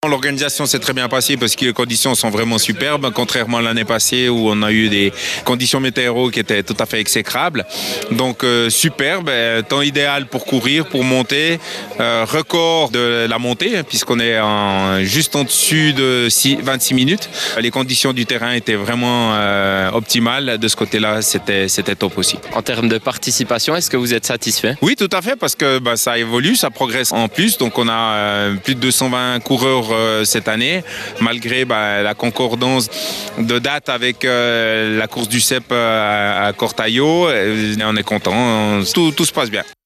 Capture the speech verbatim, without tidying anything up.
L'organisation s'est très bien passée parce que les conditions sont vraiment superbes, contrairement à l'année passée où on a eu des conditions météo qui étaient tout à fait exécrables. Donc euh, superbe, temps idéal pour courir, pour monter, euh, record de la montée puisqu'on est en, juste en dessus de vingt-six minutes. Les conditions du terrain étaient vraiment euh, optimales. De ce côté-là, c'était, c'était top aussi. En termes de participation, est-ce que vous êtes satisfait? Oui, tout à fait, parce que bah, ça évolue, ça progresse en plus. Donc on a euh, plus de deux cent vingt coureurs euh, cette année, malgré bah, la concordance de date avec euh, la course du C E P euh, à Cortaillot. On est content, tout, tout se passe bien.